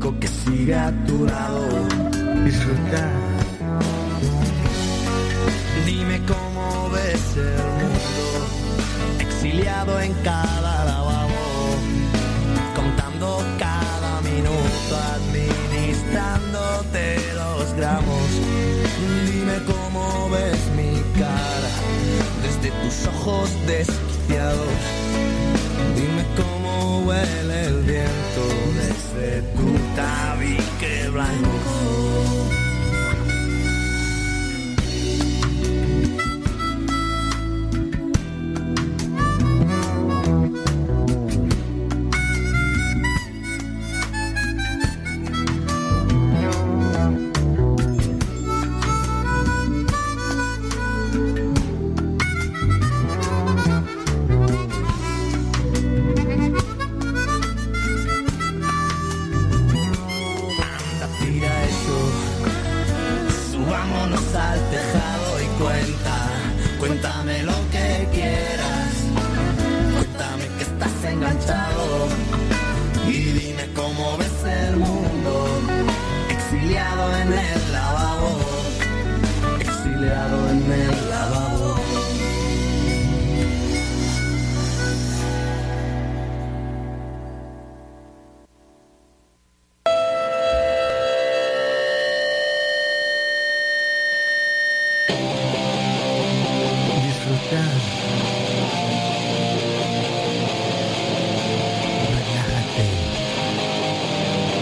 único que sigue a tu lado. Disfrutar. Dime cómo ves el mundo, exiliado en cada lavabo, contando cada minuto, administrándote los gramos. Dime cómo ves mi cara desde tus ojos desquiciados. Dime cómo huele el viento desde tu tabique blanco. Cuéntame lo que quieras, cuéntame que estás enganchado y dime cómo ves el mundo, exiliado en el lavabo, exiliado en el lavabo.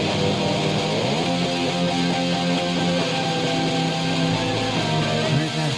Relájate.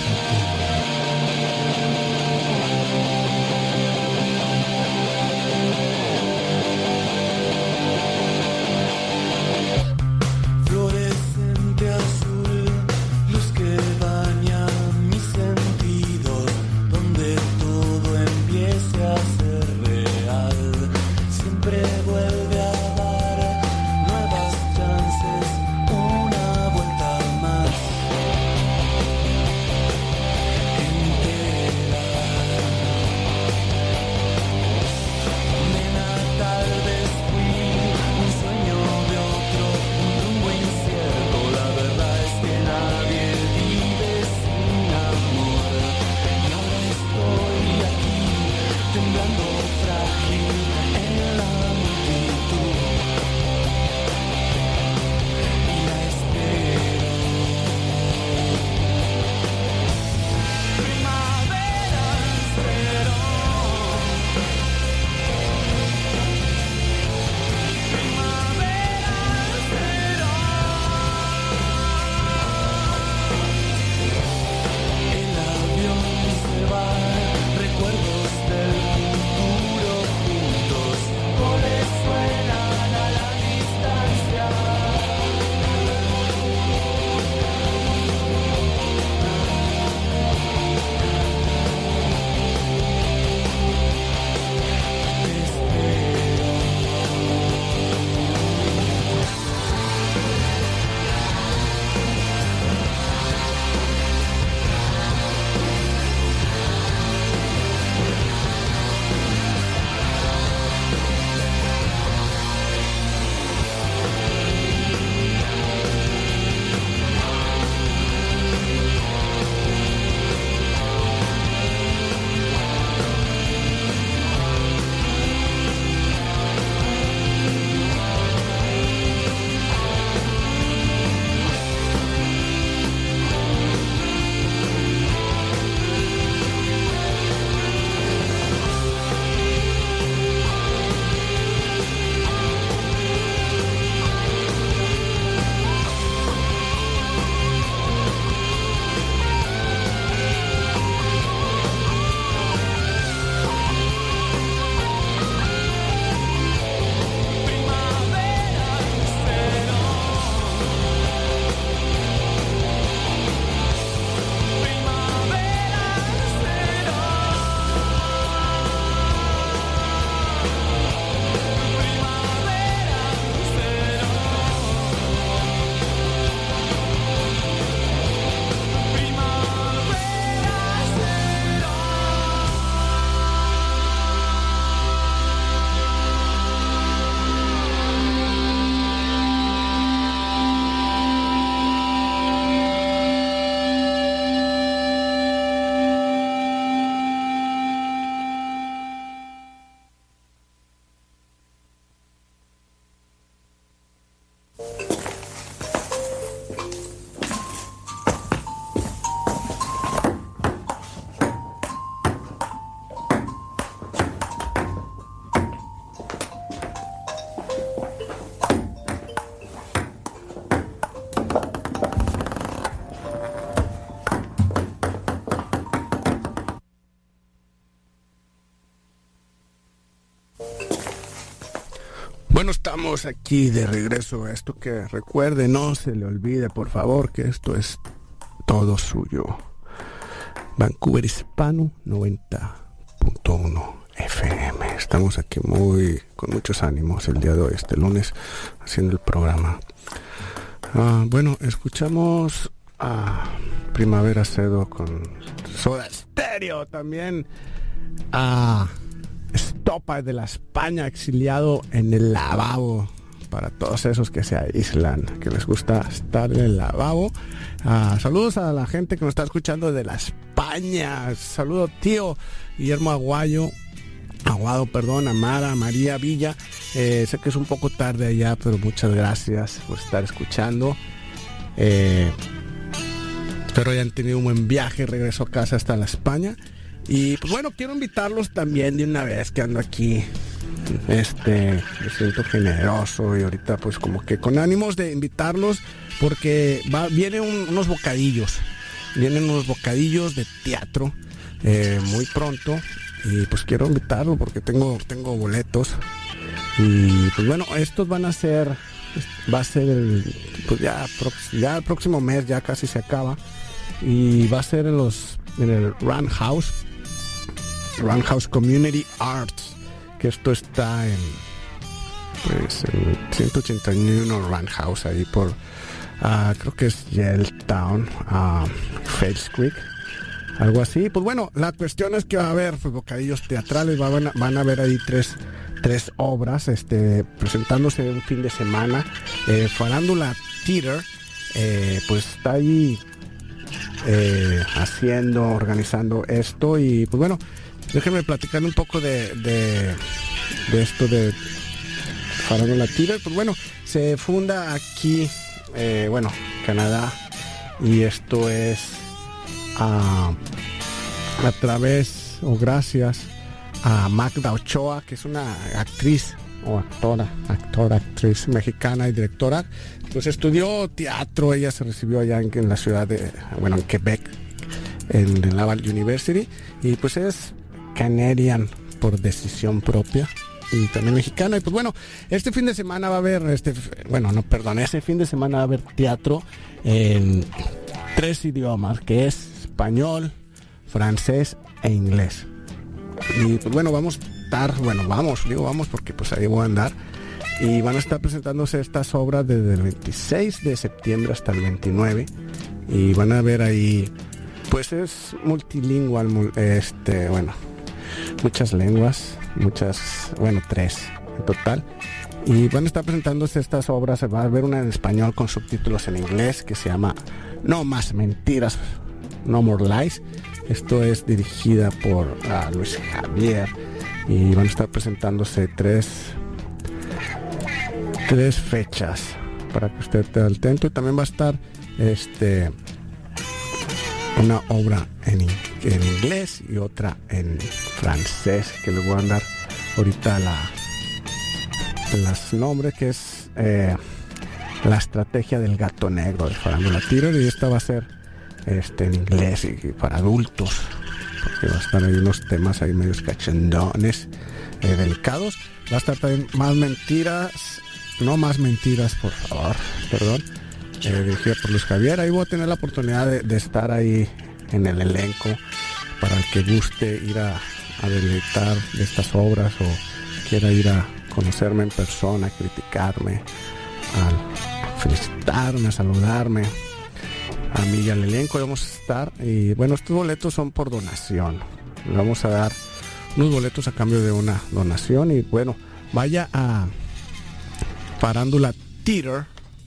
estamos aquí de regreso. Esto que recuerde, no se le olvide, por favor, que esto es todo suyo. Vancouver Hispano 90.1 FM. Estamos aquí con muchos ánimos el día de hoy, este lunes, haciendo el programa. Bueno, escuchamos a Primavera Cedo con Soda Stereo, también a Estopa de la España, exiliado en el lavabo, para todos esos que se aíslan, que les gusta estar en el lavabo. Saludos a la gente que nos está escuchando de la España. Saludo tío Guillermo Aguado, Amara, María Villa. Sé que es un poco tarde allá, pero muchas gracias por estar escuchando. Espero hayan tenido un buen viaje, regreso a casa hasta la España. Y pues bueno, quiero invitarlos también de una vez que ando aquí. Me siento generoso y ahorita pues como que con ánimos de invitarlos, porque vienen unos bocadillos. Vienen unos bocadillos de teatro muy pronto. Y pues quiero invitarlo porque tengo boletos. Y pues bueno, estos va a ser pues ya el próximo mes, ya casi se acaba. Y va a ser en el Roundhouse Community Arts, que esto está en 181 Roundhouse, ahí por creo que es Yaletown, Falls Creek, algo así. Pues bueno, la cuestión es que va a haber pues, bocadillos teatrales, van a haber ahí tres obras presentándose un fin de semana. Farándula Theater pues está ahí organizando esto. Y pues bueno, déjenme platicar un poco de esto de Farándula Theater. Pues bueno, se funda aquí, Canadá, y esto es a través o gracias a Magda Ochoa, que es una actriz o actriz mexicana y directora. Pues estudió teatro, ella se recibió allá en la ciudad en Quebec, en Laval University, y pues es canadian por decisión propia y también mexicana. Y pues bueno, este fin de semana va a haber ese fin de semana va a haber teatro en 3 idiomas, que es español, francés e inglés. Y pues bueno, vamos porque pues ahí voy a andar. Y van a estar presentándose estas obras desde el 26 de septiembre hasta el 29. Y van a ver ahí, pues es multilingüe, muchas lenguas, 3 en total. Y van a estar presentándose estas obras. Va a haber una en español con subtítulos en inglés que se llama No Más Mentiras, No More Lies. Esto es dirigida por Luis Javier. Y van a estar presentándose tres fechas para que usted esté atento. Y también va a estar una obra en inglés y otra en francés, que les voy a dar ahorita los nombres, que es La Estrategia del Gato Negro de Farándula Theater. Y esta va a ser en inglés y para adultos, porque va a estar ahí unos temas ahí medios cachandones, delicados. Va a estar también No Más Mentiras, por favor, perdón, dirigida por Luis Javier. Ahí voy a tener la oportunidad de estar ahí en el elenco, para el que guste ir a deleitar de estas obras o quiera ir a conocerme en persona, a criticarme, a felicitarme, a saludarme a mí y al elenco. Vamos a estar, y bueno, estos boletos son por donación. Le vamos a dar unos boletos a cambio de una donación. Y bueno, vaya a Farándula Theater.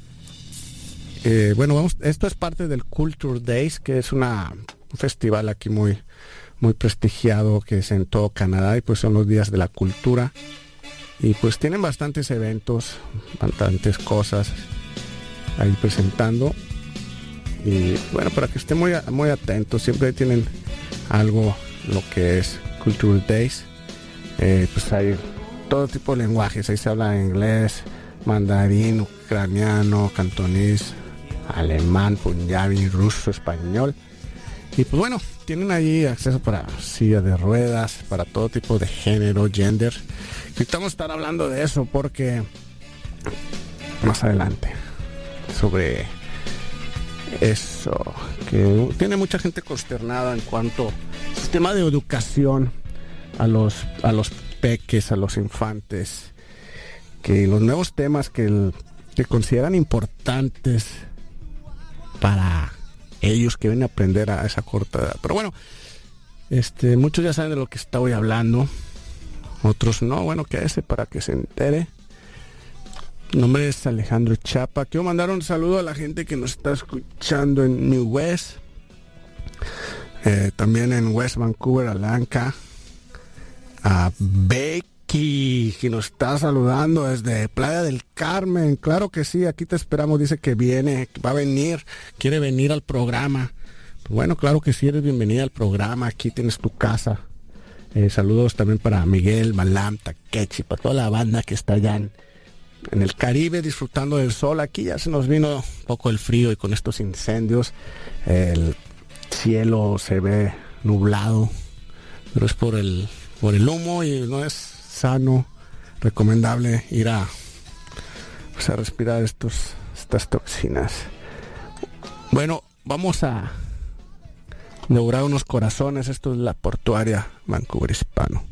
Esto es parte del Culture Days, que es un festival aquí muy, muy prestigiado, que es en todo Canadá, y pues son los días de la cultura. Y pues tienen bastantes eventos, bastantes cosas ahí presentando. Y bueno, para que estén muy atentos, siempre tienen algo, lo que es Culture Days. Pues hay todo tipo de lenguajes, ahí se habla inglés, mandarín, ucraniano, cantonés, alemán, punjabi, ruso, español. Y pues bueno, tienen ahí acceso para silla de ruedas, para todo tipo de género, gender. Y estamos a estar hablando de eso porque más adelante sobre eso, que tiene mucha gente consternada en cuanto al sistema de educación a los peques, a los infantes, que los nuevos temas que consideran importantes para ellos que vienen a aprender a esa corta edad. Pero bueno, muchos ya saben de lo que estoy hablando, otros no. Bueno, quédese para que se entere. Mi nombre es Alejandro Chapa. Quiero mandar un saludo a la gente que nos está escuchando en New West, también en West Vancouver, Alanca, a Becky, que nos está saludando desde Playa del Carmen. Claro que sí, aquí te esperamos. Dice que viene, que va a venir, quiere venir al programa. Bueno, claro que sí, eres bienvenida al programa. Aquí tienes tu casa. Saludos también para Miguel, Malam, Takechi, para toda la banda que está allá en el Caribe disfrutando del sol. Aquí ya se nos vino un poco el frío y con estos incendios el cielo se ve nublado, pero es por el humo y no es sano, recomendable ir a respirar estas toxinas. Bueno, vamos a inaugurar unos corazones. Esto es la Portuaria Vancouver Hispano.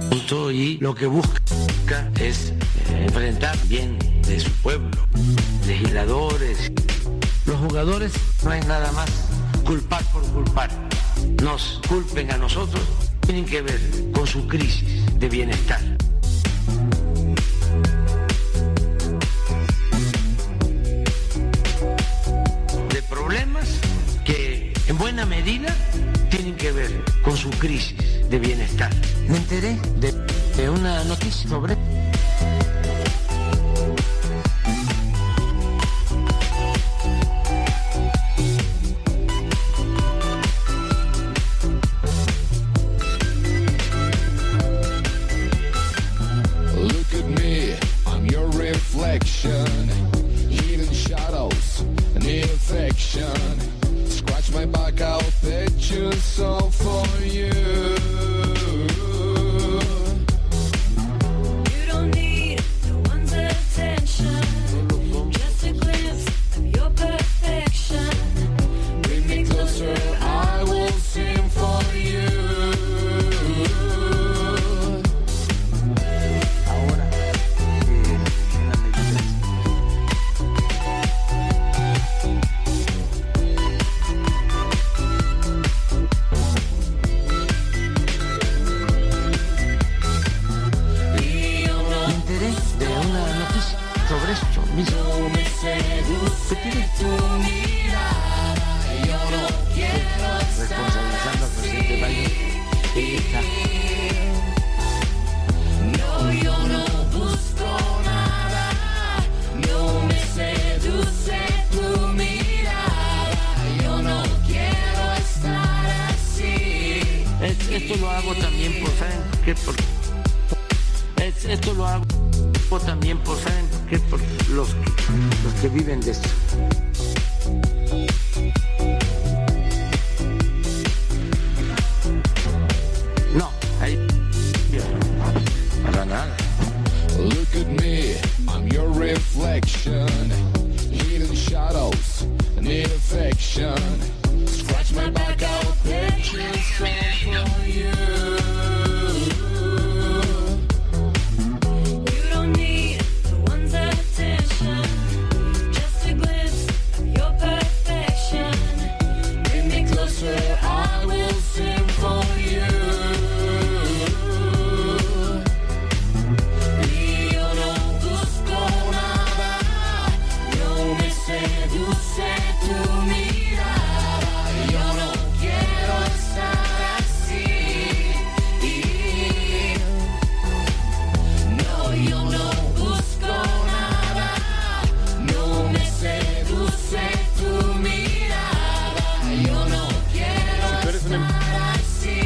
Y lo que busca es enfrentar bien de su pueblo, legisladores. Los jugadores no es nada más culpar por culpar. Nos culpen a nosotros, tienen que ver con su crisis de bienestar. De problemas que en buena medida tienen que ver con su crisis de bienestar. Me enteré de una noticia sobre... Look at me, I'm your reflection. Hidden shadows, need affection. Scratch my back, I'll bet you so for you. Esto lo hago también por, ¿saben qué? Esto lo hago también por, ¿saben qué? Por los que viven de esto. No, ahí para nada. Look at me, I'm your reflection. Hidden shadows, need affection. Scratch my back, I'll picture for you. You don't need the one's attention, just a glimpse of your perfection. Bring me closer, I will sing for you. Y yo no busco nada, no me seduce tu mirada. Yo no quiero estar así. No, yo no busco nada, no me seduce tu mirada. Yo no quiero estar así.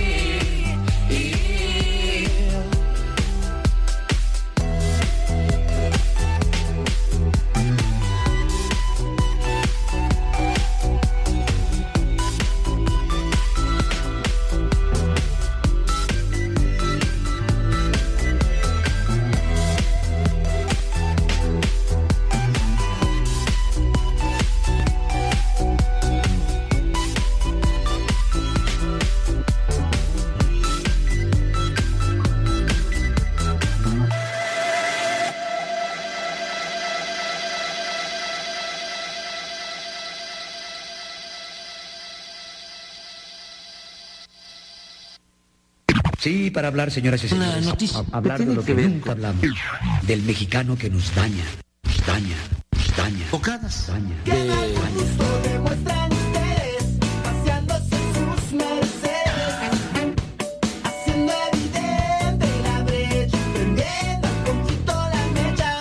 Sí, para hablar, señoras y señores. Una noticia. Hablar de lo que nunca hablamos. Del mexicano que nos daña. Bocadas. Demuestran ustedes paseándose sus mercedes, haciendo evidente la brecha, prendiendo un poquito la mecha.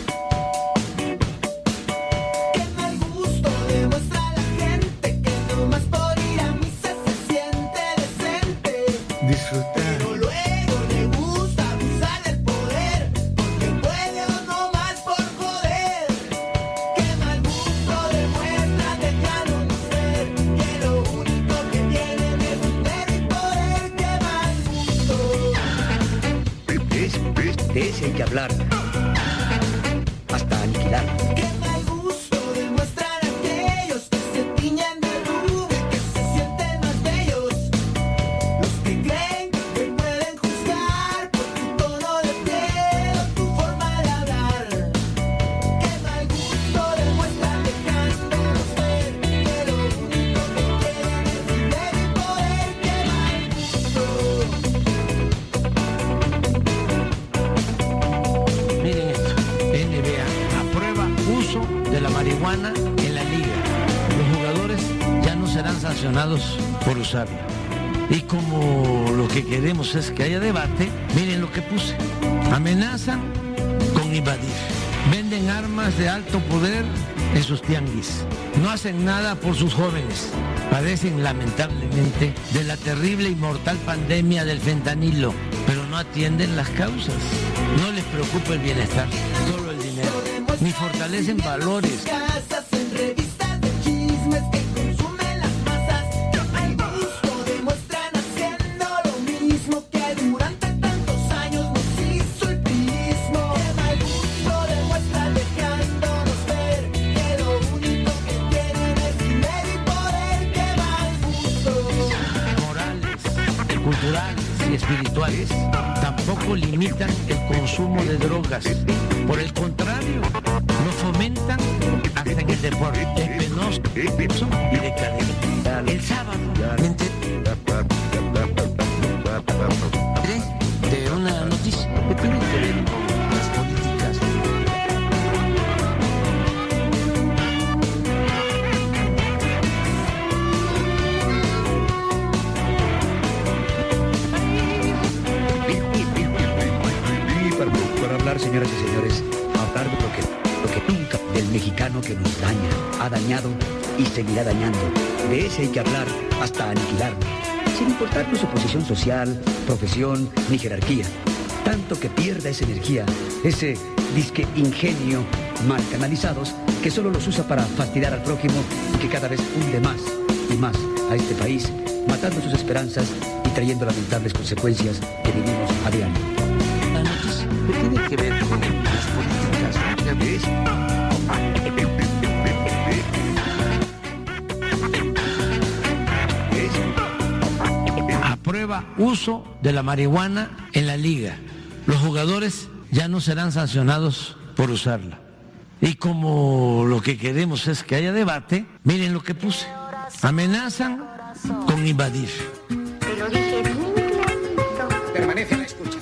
Qué mal gusto demuestra la gente que nomás por ir a misa se siente decente. Pero luego le gusta abusar del poder, porque puede o no más por joder. Qué mal gusto demuestran dejándonos ver que lo único que tienen es dinero y poder. Qué mal gusto. De ese hay que hablar. Hasta aniquilar. Qué mal gusto demuestran aquellos que se tiñen de rubio y que se sienten más bellos. Los que creen que pueden juzgar porque marihuana en la liga. Los jugadores ya no serán sancionados por usarla. Y como lo que queremos es que haya debate, miren lo que puse. Amenazan con invadir. Venden armas de alto poder en sus tianguis. No hacen nada por sus jóvenes. Padecen lamentablemente de la terrible y mortal pandemia del fentanilo, pero no atienden las causas. No les preocupa el bienestar, solo el dinero. Ni fortalecen valores. Casas en revistas de chismes que consumen las masas. Al gusto demuestran haciendo lo mismo que durante tantos años nos hizo el prismo. Qué mal gusto demuestran dejándonos ver que lo único que tienen es dinero y poder. Qué mal gusto. Morales, culturales y espirituales tampoco limitan el consumo de drogas. Por el contrario, lo fomentan hasta en el deporte. Es penoso y decadente. El sábado me enteré de una noticia que tiene que ver con las políticas. Para hablar, señoras y señores, hablar de lo que nunca, del mexicano que nos daña, ha dañado y seguirá dañando. De ese hay que hablar hasta aniquilarlo, sin importar su posición social, profesión ni jerarquía. Tanto que pierda esa energía, ese disque ingenio mal canalizados que solo los usa para fastidiar al prójimo y que cada vez hunde más y más a este país, matando sus esperanzas y trayendo lamentables consecuencias que vivimos a diario. La noticia que tiene que ver con las políticas. ¿Ya ves? Aprueba uso de la marihuana en la liga. Los jugadores ya no serán sancionados por usarla. Y como lo que queremos es que haya debate, miren lo que puse. Amenazan con invadir. Te lo dije bien clarito. Permanece a la escucha.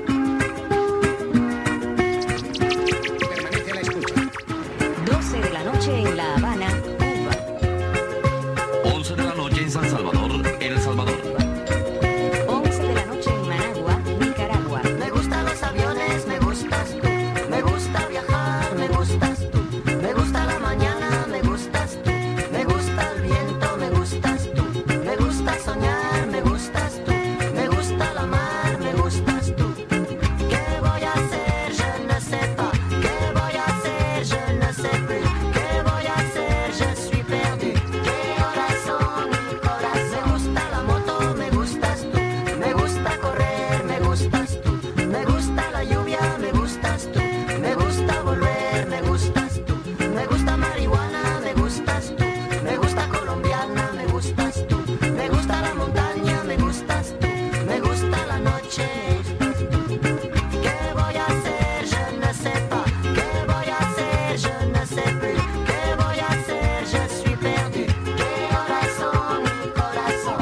Permanece a la escucha. 12 de la noche en La Habana, Cuba. 11 de la noche en San Salvador, El Salvador. 11 de la noche en Managua, Nicaragua. Me gustan los aviones, me gustas tú. Me gusta viajar, me gustas tú. Me gusta la mañana, me gustas tú. Me gusta el viento, me gustas tú. Me gusta soñar, me gustas tú. Me gusta la mar, me gustas tú. ¿Qué voy a hacer? Je ne sais pas. ¿Qué voy a hacer? Je ne sais plus. ¿Qué voy a hacer? Je suis perdu. ¿Qué horas son? Mi corazón. Me gusta la moto, me gustas tú. Me gusta correr, me gustas tú. Me gusta la lluvia, me gustas tú. Me gusta volver, me gustas tú. Me gusta marihuana, me gustas tú. Me gusta colombiana, me gustas tú. Me gusta la montaña, me gustas tú. Me gusta la noche. ¿Qué voy a hacer? Je ne sais pas. ¿Qué voy a hacer? Je ne sais plus. ¿Qué voy a hacer? Je suis perdu. ¿Qué horas son? Mi corazón.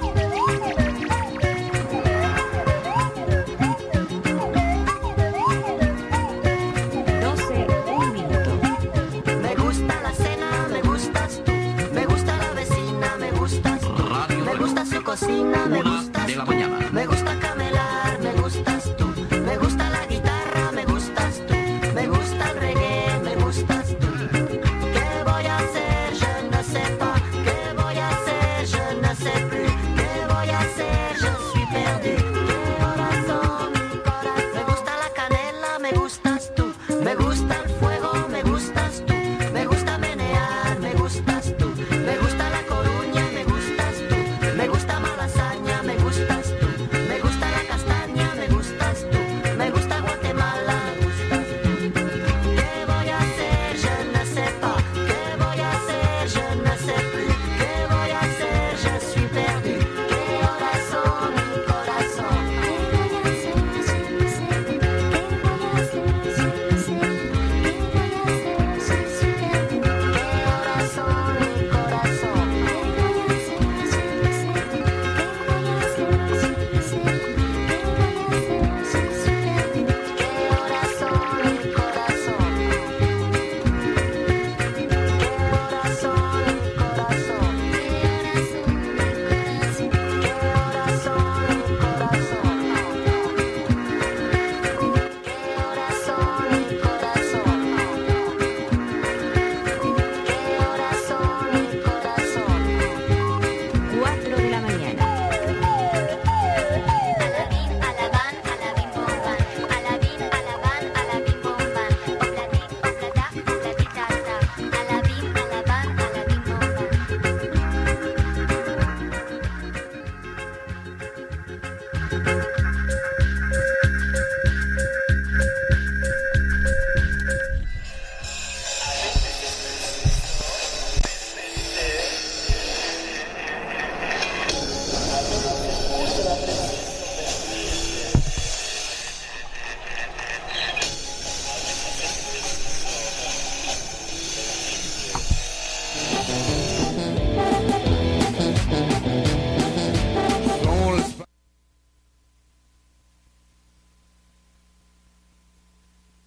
12, un minuto. Me gusta la cena, me gustas tú. Me gusta la vecina, me gustas tú. Radio Me gusta su cocina, me 1 gustas de la tú. mañana. Me gusta camelar, me gustas tú. Me gusta la guitarra, me gustas tú. Me gusta el reggae, me gustas tú. ¿Qué voy a hacer? Je ne sais pas. ¿Qué voy a hacer? Je ne sais plus. ¿Qué voy a hacer? Je suis perdu. ¿Qué horas son? Mi corazón. Me gusta la canela, me gustas tú. Me gusta el fuego, me gustas tú. Me gusta menear, me gustas tú. Me gusta la coruña, me gustas tú. Me gusta malasaña, me gustas tú. Me gusta la castaña, me gustas tú. Me gusta Guatemala, me gustas tú. ¿Qué voy a hacer? Je ne sais pas. ¿Qué voy a hacer? Je ne sais plus. ¿Qué voy a hacer? Je suis perdu. ¿Qué horas son? Mi corazón. ¿Qué voy a hacer? Je ne sais plus. ¿Qué voy a hacer?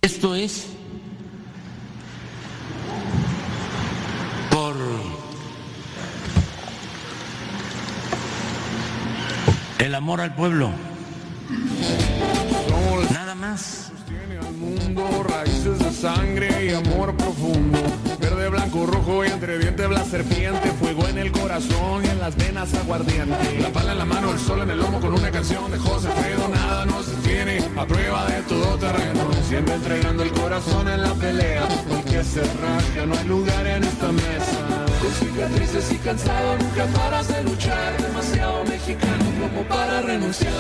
Esto es por el amor al pueblo. Nada más. Sostiene al mundo, raíces de sangre y amor profundo. Verde, blanco, rojo y entre dientes la serpiente. Fuego en el corazón y en las venas aguardiente. La pala en la mano, el sol en el lomo con una canción de José Fredo. Nada nos detiene a prueba de todo terreno. Siempre entregando el corazón en la pelea. El que se rasga, no hay lugar en esta mesa. Con cicatrices y cansado, nunca paras de luchar. Demasiado mexicano como para renunciar.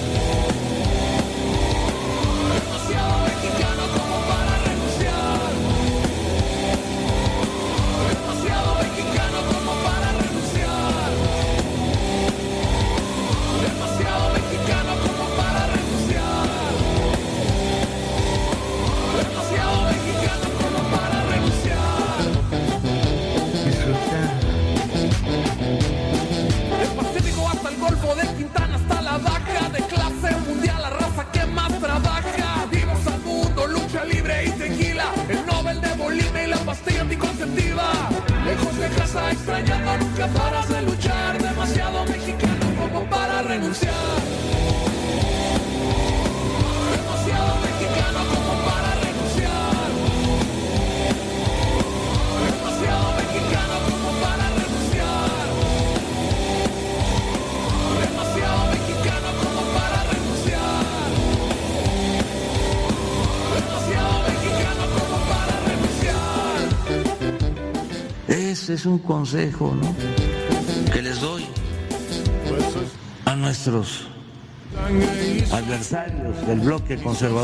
Demasiado mexicano como para renunciar. Demasiado mexicano como para renunciar. Demasiado mexicano como para renunciar. Demasiado mexicano como para renunciar. Del Pacífico hasta el Golfo, de Quintana hasta la Baja, de clase mundial, la raza que más trabaja. Dimos al mundo lucha libre y tequila, el Nobel de Bolivia y la pastilla anticonceptiva. Lejos de casa extrañando, nunca paras de luchar. Demasiado mexicano como para renunciar. Demasiado mexicano como para renunciar. Demasiado mexicano como para renunciar. Demasiado mexicano como para renunciar. Demasiado mexicano como para renunciar. Ese es un consejo, ¿no?, que les doy a nuestros adversarios del bloque conservador.